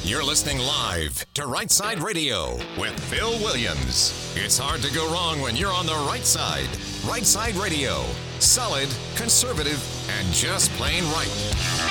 You're listening live to Right Side Radio with Phil Williams. It's hard to go wrong when you're on the right side. Right Side Radio. Solid, conservative, and just plain right.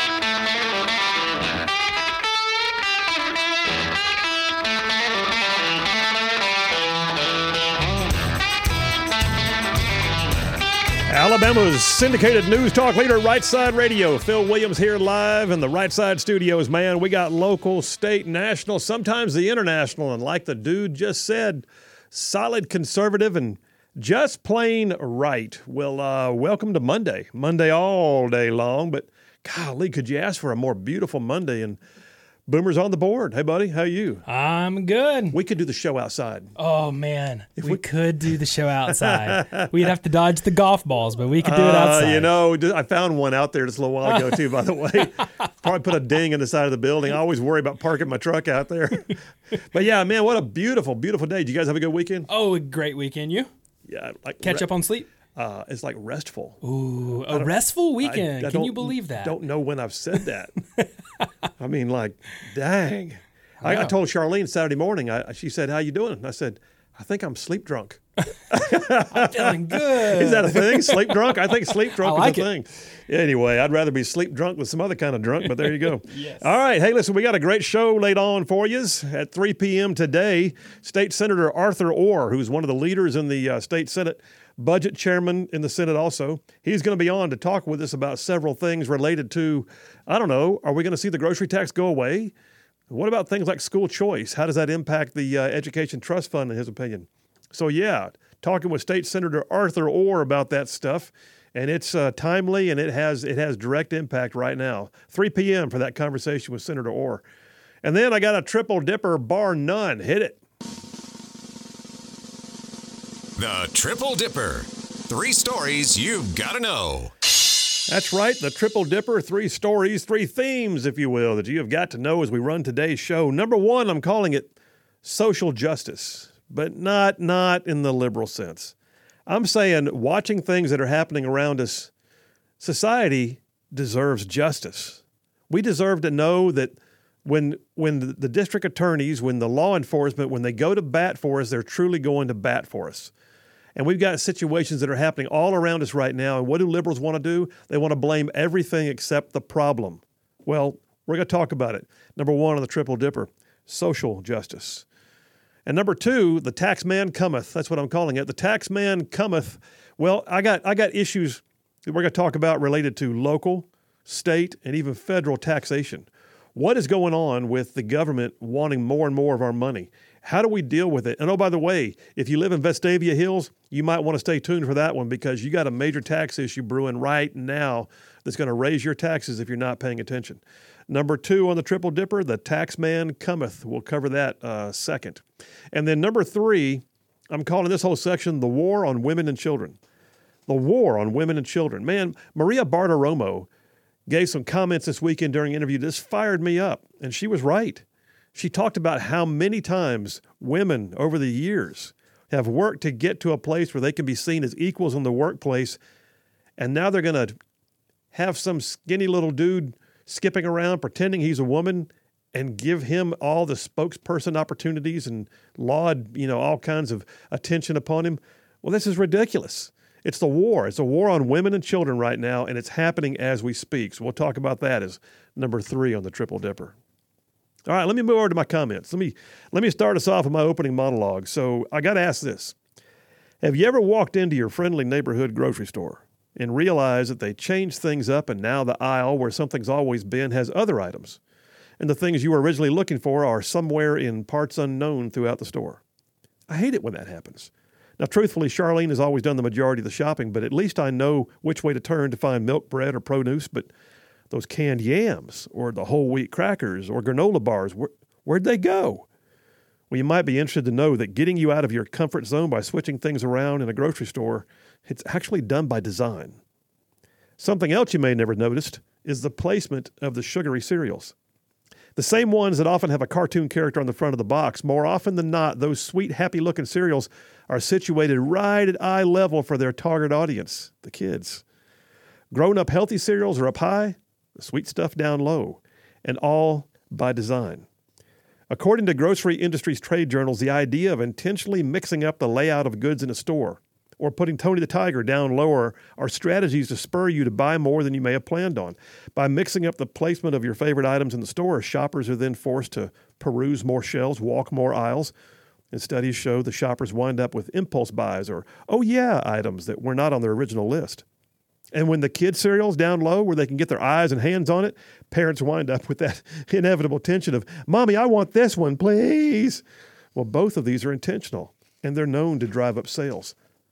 Alabama's syndicated news talk leader, Right Side Radio. Phil Williams here live in the Right Side studios, man. We got local, state, national, sometimes the international. And like the dude just said, solid, conservative, and just plain right. Well, welcome to Monday. Monday all day long. But golly, could you ask for a more beautiful Monday? And Boomer's on the board. Hey, buddy, how you? I'm good. We could do the show outside. Oh, man. If we could do the show outside. We'd have to dodge the golf balls, but we could do it outside. You know, I found one out there just a little while ago, too, by the way. Probably put a ding in the side of the building. I always worry about parking my truck out there. But, yeah, man, what a beautiful, beautiful day. Did you guys have a good weekend? Oh, a great weekend. You? Yeah. Catch up on sleep? It's like restful. Ooh, a restful weekend. Can you believe that? I don't know when I've said that. I mean, like, dang. I told Charlene Saturday morning, she said, how you doing? And I said, I think I'm sleep drunk. I'm feeling good. Is that a thing? Sleep drunk? I think sleep drunk is a thing. Anyway, I'd rather be sleep drunk with some other kind of drunk, but there you go. Yes. All right. Hey, listen, we got a great show laid on for you at 3 p.m. today. State Senator Arthur Orr, who's one of the leaders in the state Senate, budget chairman in the Senate also. He's going to be on to talk with us about several things related to, I don't know, are we going to see the grocery tax go away? What about things like school choice? How does that impact the Education Trust Fund, in his opinion? So, yeah, talking with State Senator Arthur Orr about that stuff. And it's timely, and it has direct impact right now. 3 p.m. for that conversation with Senator Orr. And then I got a triple dipper, bar none. Hit it. The Triple Dipper. 3 stories you've got to know. That's right, the Triple Dipper, 3 stories, 3 themes, if you will, that you have got to know as we run today's show. Number 1, I'm calling it social justice, but not in the liberal sense. I'm saying watching things that are happening around us, society deserves justice. We deserve to know that when the district attorneys, when the law enforcement, when they go to bat for us, they're truly going to bat for us. And we've got situations that are happening all around us right now. And what do liberals want to do? They want to blame everything except the problem. Well, we're going to talk about it. Number 1 on the Triple Dipper, social justice. And number 2, the tax man cometh. That's what I'm calling it. The tax man cometh. Well, I got issues that we're going to talk about related to local, state, and even federal taxation. What is going on with the government wanting more and more of our money? How do we deal with it? And oh, by the way, if you live in Vestavia Hills, you might want to stay tuned for that one because you got a major tax issue brewing right now that's going to raise your taxes if you're not paying attention. Number 2 on the Triple Dipper, the tax man cometh. We'll cover that second. And then number 3, I'm calling this whole section the war on women and children. The war on women and children. Man, Maria Bartiromo gave some comments this weekend during an interview. This fired me up, and she was right. She talked about how many times women over the years have worked to get to a place where they can be seen as equals in the workplace, and now they're going to have some skinny little dude skipping around pretending he's a woman and give him all the spokesperson opportunities and laud, all kinds of attention upon him. Well, this is ridiculous. It's the war. It's a war on women and children right now, and it's happening as we speak. So we'll talk about that as number 3 on the Triple Dipper. All right, let me move over to my comments. Let me start us off with my opening monologue. So I got to ask this. Have you ever walked into your friendly neighborhood grocery store and realized that they changed things up and now the aisle where something's always been has other items, and the things you were originally looking for are somewhere in parts unknown throughout the store? I hate it when that happens. Now, truthfully, Charlene has always done the majority of the shopping, but at least I know which way to turn to find milk, bread, or produce. But those canned yams or the whole wheat crackers or granola bars, where'd they go? Well, you might be interested to know that getting you out of your comfort zone by switching things around in a grocery store, it's actually done by design. Something else you may never noticed is the placement of the sugary cereals. The same ones that often have a cartoon character on the front of the box, more often than not, those sweet, happy-looking cereals are situated right at eye level for their target audience, the kids. Grown-up healthy cereals are up high, the sweet stuff down low, and all by design. According to grocery industry's trade journals, the idea of intentionally mixing up the layout of goods in a store or putting Tony the Tiger down lower are strategies to spur you to buy more than you may have planned on. By mixing up the placement of your favorite items in the store, shoppers are then forced to peruse more shelves, walk more aisles. And studies show the shoppers wind up with impulse buys or, oh yeah, items that were not on their original list. And when the kids' cereal's down low where they can get their eyes and hands on it, parents wind up with that inevitable tension of, Mommy, I want this one, please. Well, both of these are intentional, and they're known to drive up sales.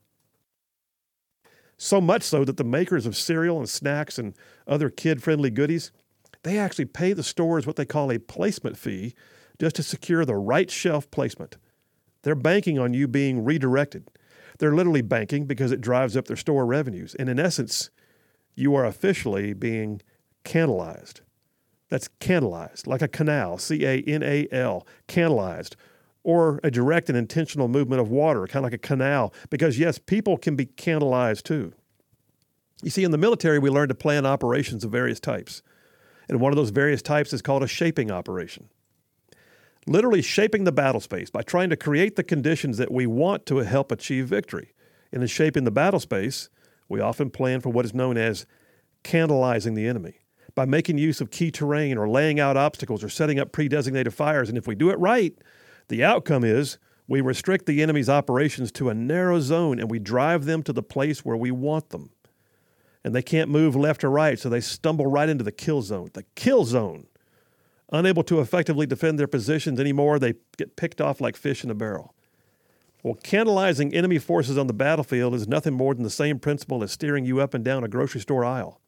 So much so that the makers of cereal and snacks and other kid-friendly goodies, they actually pay the stores what they call a placement fee just to secure the right shelf placement. They're banking on you being redirected. They're literally banking because it drives up their store revenues. And in essence, you are officially being canalized. That's canalized, like a canal, C-A-N-A-L, canalized, or a direct and intentional movement of water, kind of like a canal, because yes, people can be canalized too. You see, in the military, we learn to plan operations of various types. And one of those various types is called a shaping operation. Literally shaping the battle space by trying to create the conditions that we want to help achieve victory. And in shaping the battle space, we often plan for what is known as canalizing the enemy, by making use of key terrain or laying out obstacles or setting up pre-designated fires. And if we do it right, the outcome is we restrict the enemy's operations to a narrow zone and we drive them to the place where we want them. And they can't move left or right, so they stumble right into the kill zone. The kill zone. Unable to effectively defend their positions anymore, they get picked off like fish in a barrel. Well, canalizing enemy forces on the battlefield is nothing more than the same principle as steering you up and down a grocery store aisle.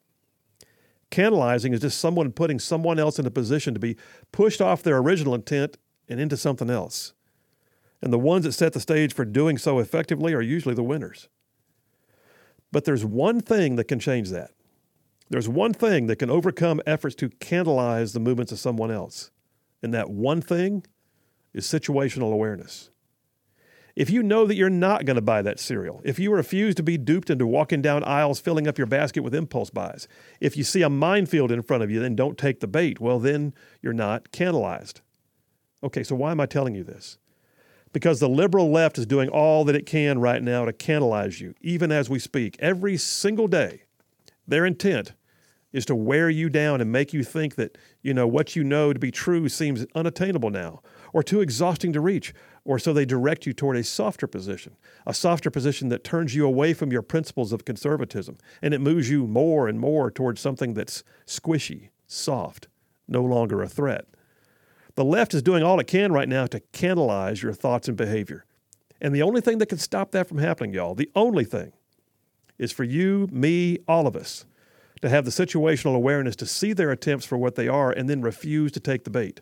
Canalizing is just someone putting someone else in a position to be pushed off their original intent and into something else. And the ones that set the stage for doing so effectively are usually the winners. But there's one thing that can change that. There's one thing that can overcome efforts to canalize the movements of someone else. And that one thing is situational awareness. If you know that you're not going to buy that cereal, if you refuse to be duped into walking down aisles filling up your basket with impulse buys, if you see a minefield in front of you, then don't take the bait, well, then you're not canalized. Okay, so why am I telling you this? Because the liberal left is doing all that it can right now to canalize you, even as we speak, every single day. Their intent is to wear you down and make you think that, what you know to be true seems unattainable now, or too exhausting to reach, or so they direct you toward a softer position that turns you away from your principles of conservatism, and it moves you more and more towards something that's squishy, soft, no longer a threat. The left is doing all it can right now to canalize your thoughts and behavior. And the only thing that can stop that from happening, y'all, the only thing, is for you, me, all of us, to have the situational awareness to see their attempts for what they are and then refuse to take the bait.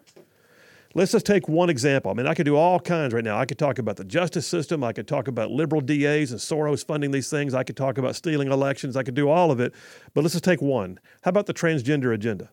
Let's just take one example. I mean, I could do all kinds right now. I could talk about the justice system. I could talk about liberal DAs and Soros funding these things. I could talk about stealing elections. I could do all of it. But let's just take one. How about the transgender agenda?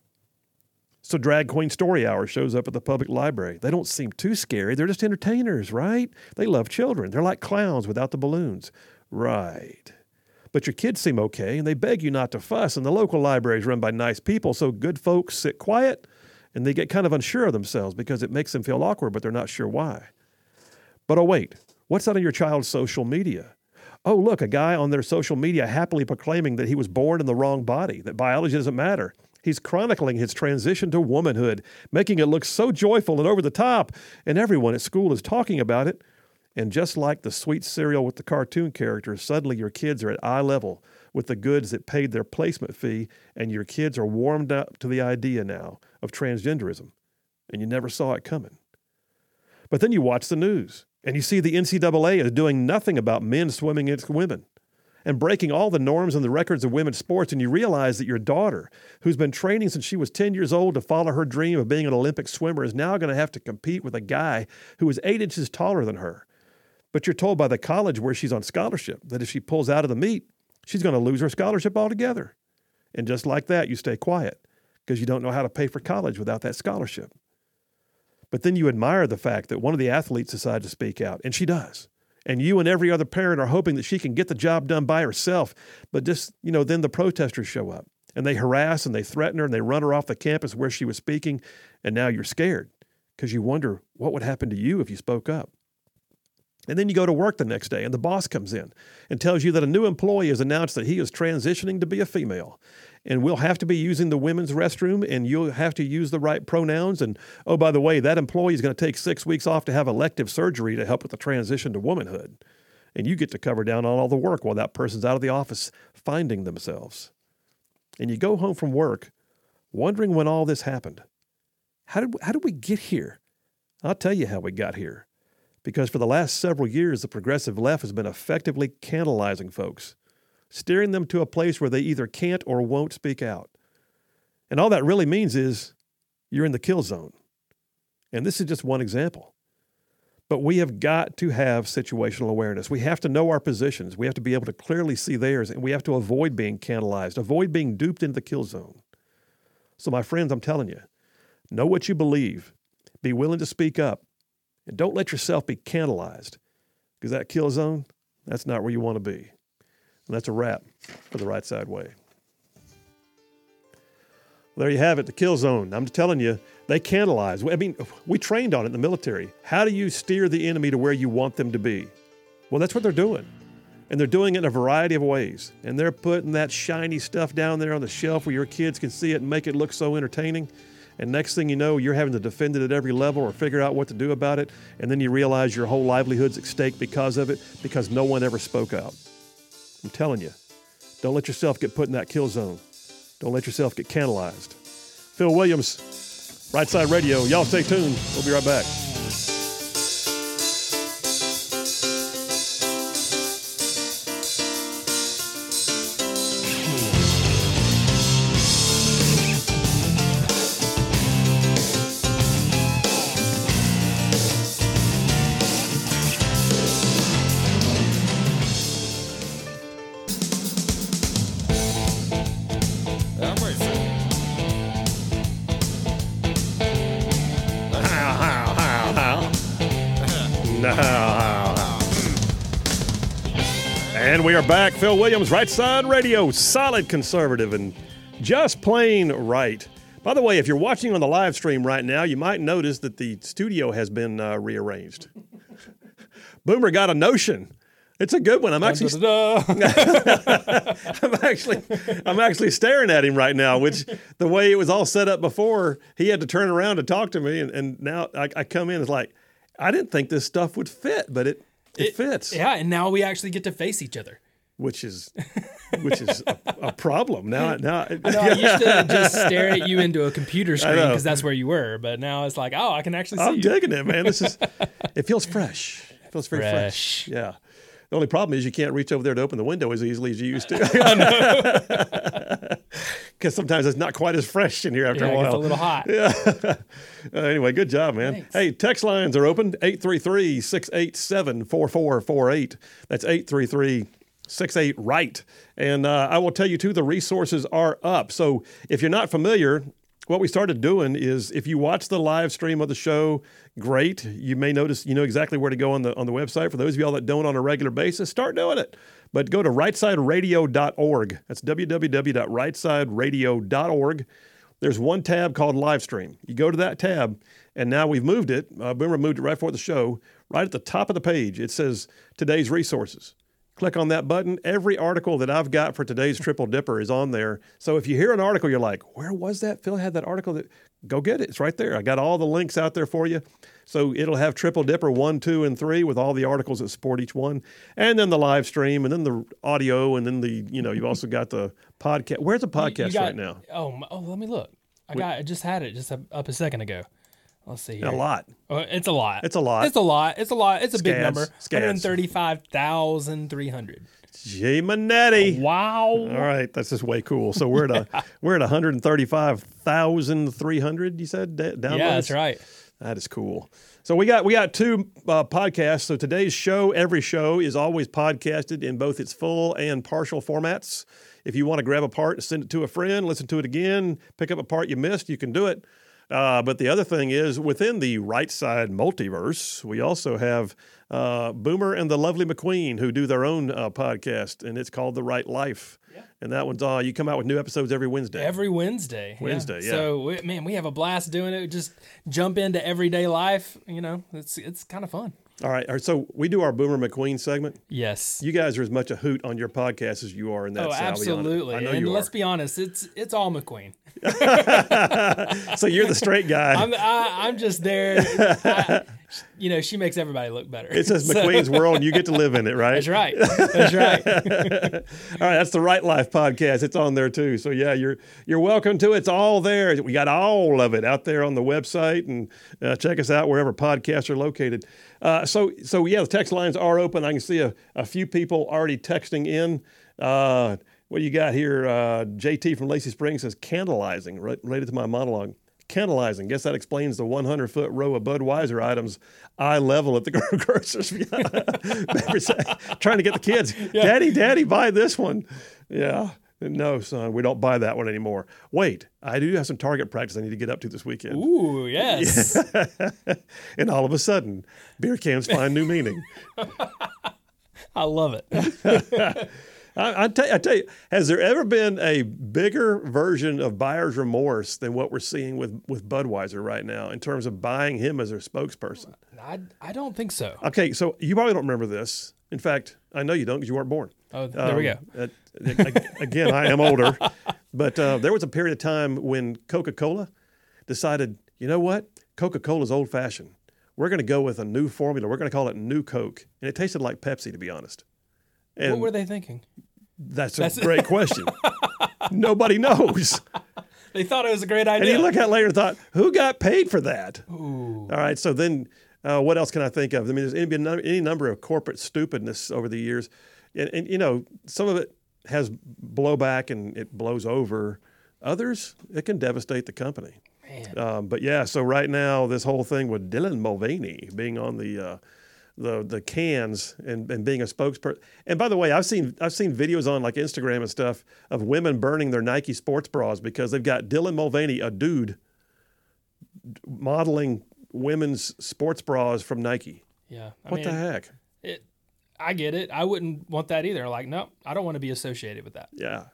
So Drag Queen Story Hour shows up at the public library. They don't seem too scary. They're just entertainers, right? They love children. They're like clowns without the balloons. Right. But your kids seem okay, and they beg you not to fuss, and the local library is run by nice people, so good folks sit quiet, and they get kind of unsure of themselves because it makes them feel awkward, but they're not sure why. But oh wait, what's that on your child's social media? Oh look, a guy on their social media happily proclaiming that he was born in the wrong body, that biology doesn't matter. He's chronicling his transition to womanhood, making it look so joyful and over the top, and everyone at school is talking about it. And just like the sweet cereal with the cartoon characters, suddenly your kids are at eye level with the goods that paid their placement fee, and your kids are warmed up to the idea now of transgenderism, and you never saw it coming. But then you watch the news, and you see the NCAA is doing nothing about men swimming against women and breaking all the norms and the records of women's sports, and you realize that your daughter, who's been training since she was 10 years old to follow her dream of being an Olympic swimmer, is now going to have to compete with a guy who is 8 inches taller than her. But you're told by the college where she's on scholarship that if she pulls out of the meet, she's going to lose her scholarship altogether. And just like that, you stay quiet because you don't know how to pay for college without that scholarship. But then you admire the fact that one of the athletes decided to speak out, and she does. And you and every other parent are hoping that she can get the job done by herself. But just, then the protesters show up. And they harass and they threaten her and they run her off the campus where she was speaking. And now you're scared because you wonder what would happen to you if you spoke up. And then you go to work the next day and the boss comes in and tells you that a new employee has announced that he is transitioning to be a female. And we'll have to be using the women's restroom and you'll have to use the right pronouns. And oh, by the way, that employee is going to take 6 weeks off to have elective surgery to help with the transition to womanhood. And you get to cover down on all the work while that person's out of the office finding themselves. And you go home from work wondering when all this happened. How did we get here? I'll tell you how we got here. Because for the last several years, the progressive left has been effectively cannibalizing folks, steering them to a place where they either can't or won't speak out. And all that really means is you're in the kill zone. And this is just one example. But we have got to have situational awareness. We have to know our positions. We have to be able to clearly see theirs, and we have to avoid being cannibalized, avoid being duped into the kill zone. So my friends, I'm telling you, know what you believe. Be willing to speak up. And don't let yourself be cannibalized, because that kill zone, that's not where you want to be. And that's a wrap for the Right Side Way. Well, there you have it, the kill zone. I'm telling you, they cannibalize. I mean, we trained on it in the military. How do you steer the enemy to where you want them to be? Well, that's what they're doing. And they're doing it in a variety of ways. And they're putting that shiny stuff down there on the shelf where your kids can see it and make it look so entertaining. And next thing you know, you're having to defend it at every level or figure out what to do about it. And then you realize your whole livelihood's at stake because of it, because no one ever spoke out. I'm telling you, don't let yourself get put in that kill zone. Don't let yourself get cannibalized. Phil Williams, Right Side Radio. Y'all stay tuned. We'll be right back. And we are back. Phil Williams, Right Side Radio, solid conservative and just plain right. By the way, if you're watching on the live stream right now, you might notice that the studio has been rearranged. Boomer got a notion. It's a good one. I'm actually staring at him right now, which the way it was all set up before, he had to turn around to talk to me. And now I come in, it's like, I didn't think this stuff would fit, but it fits. Yeah, and now we actually get to face each other. Which is a problem. Now, I know, I used to just stare at you into a computer screen because that's where you were, but now it's like, oh, I can actually see you. I'm digging it, man. It feels fresh. It feels very fresh. Yeah. The only problem is you can't reach over there to open the window as easily as you used to. Because sometimes it's not quite as fresh in here after a while. It's a little hot. Yeah. Anyway, good job, man. Thanks. Hey, text lines are open, 833-687-4448. That's 833-68-RIGHT. And I will tell you, too, the resources are up. So if you're not familiar, what we started doing is if you watch the live stream of the show, great. You may notice you know exactly where to go on the website. For those of y'all that don't on a regular basis, start doing it. But go to rightsideradio.org. That's www.rightsideradio.org. There's one tab called Live Stream. You go to that tab, and now we've moved it. Boomer moved it right before the show. Right at the top of the page, it says Today's Resources. Click on that button. Every article that I've got for today's Triple Dipper is on there. So if you hear an article, you're like, where was that? Phil had that article. Go get it. It's right there. I got all the links out there for you. So it'll have Triple Dipper 1, 2, and 3 with all the articles that support each one. And then the live stream, and then the audio, and then you've also got the podcast. Where's the podcast right now? Oh, let me look. I just had it just up a second ago. Let's see here. A lot. It's a lot. It's a lot. It's a lot. It's a lot. It's a big number. 135,300. Gee, Manetti. Wow. All right, that's just way cool. So we're at 135,300. You said downloads. Yeah, that's right. That is cool. So we got two podcasts. So today's show, every show is always podcasted in both its full and partial formats. If you want to grab a part and send it to a friend, listen to it again, pick up a part you missed, you can do it. But the other thing is, within the Right Side multiverse, we also have Boomer and the Lovely McQueen, who do their own podcast, and it's called The Right Life. Yeah. And that one's you come out with new episodes every Wednesday. Every Wednesday. Yeah. So, we have a blast doing it. Just jump into everyday life. It's kind of fun. All right. So we do our Boomer McQueen segment. Yes. You guys are as much a hoot on your podcast as you are in that. Oh, absolutely. I know and you let's are. be honest, it's all McQueen. So you're the straight guy. I'm just there. She makes everybody look better. It says McQueen's World, and you get to live in it, right? That's right. That's right. All right, that's the Right Life podcast. It's on there too. So yeah, you're welcome to it. It's all there. We got all of it out there on the website, and check us out wherever podcasts are located. So yeah, the text lines are open. I can see a few people already texting in. What do you got here? JT from Lacey Springs says candlelizing, related to my monologue. Candlelizing. Guess that explains the 100-foot row of Budweiser items eye level at the grocers. Trying to get the kids, yeah. Daddy, buy this one. Yeah. No, son, we don't buy that one anymore. Wait, I do have some target practice I need to get up to this weekend. Ooh, yes. And all of a sudden, beer cans find new meaning. I love it. I tell you, has there ever been a bigger version of buyer's remorse than what we're seeing with Budweiser right now in terms of buying him as their spokesperson? I don't think so. Okay, so you probably don't remember this. In fact, I know you don't because you weren't born. Oh, there we go. Again, I am older. But there was a period of time when Coca-Cola decided, you know what? Coca-Cola is old-fashioned. We're going to go with a new formula. We're going to call it New Coke. And it tasted like Pepsi, to be honest. And what were they thinking? That's a great question. Nobody knows. They thought it was a great idea. And you look at it later and thought, who got paid for that? Ooh. All right, so then what else can I think of? I mean, there's been any number of corporate stupidness over the years. And some of it has blowback and it blows over. Others, it can devastate the company. Man. But yeah, so right now, this whole thing with Dylan Mulvaney being on the cans and being a spokesperson. And by the way, I've seen videos on like Instagram and stuff of women burning their Nike sports bras because they've got Dylan Mulvaney, a dude, modeling women's sports bras from Nike. Yeah. What the heck? I get it. I wouldn't want that either. Like, no, I don't want to be associated with that. Yeah.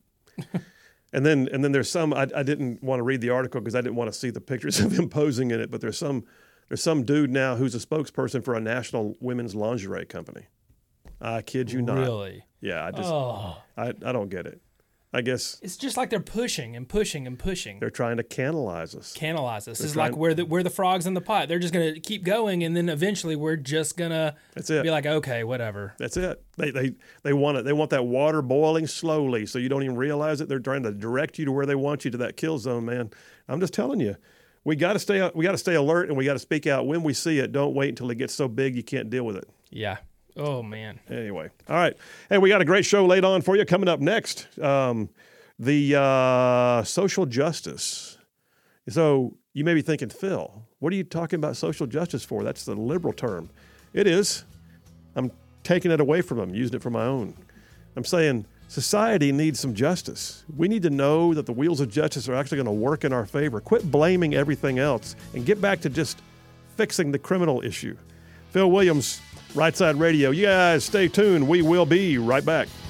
And then there's some, I didn't want to read the article because I didn't want to see the pictures of him posing in it, but there's some dude now who's a spokesperson for a national women's lingerie company. I kid you not. Really? Yeah, I don't get it. I guess it's just like they're pushing and pushing and pushing. They're trying to canalize us. It's like we're the frogs in the pot. They're just going to keep going, and then eventually we're just going to be like, okay, whatever. That's it. They want it. They want that water boiling slowly so you don't even realize it. They're trying to direct you to where they want you, to that kill zone, man. I'm just telling you. We got to stay alert, and we got to speak out when we see it. Don't wait until it gets so big you can't deal with it. Yeah. Oh, man. Anyway. All right. Hey, we got a great show laid on for you. Coming up next, the social justice. So you may be thinking, Phil, what are you talking about social justice for? That's the liberal term. It is. I'm taking it away from them, using it for my own. I'm saying society needs some justice. We need to know that the wheels of justice are actually going to work in our favor. Quit blaming everything else and get back to just fixing the criminal issue. Phil Williams, Right Side Radio. You guys stay tuned. We will be right back.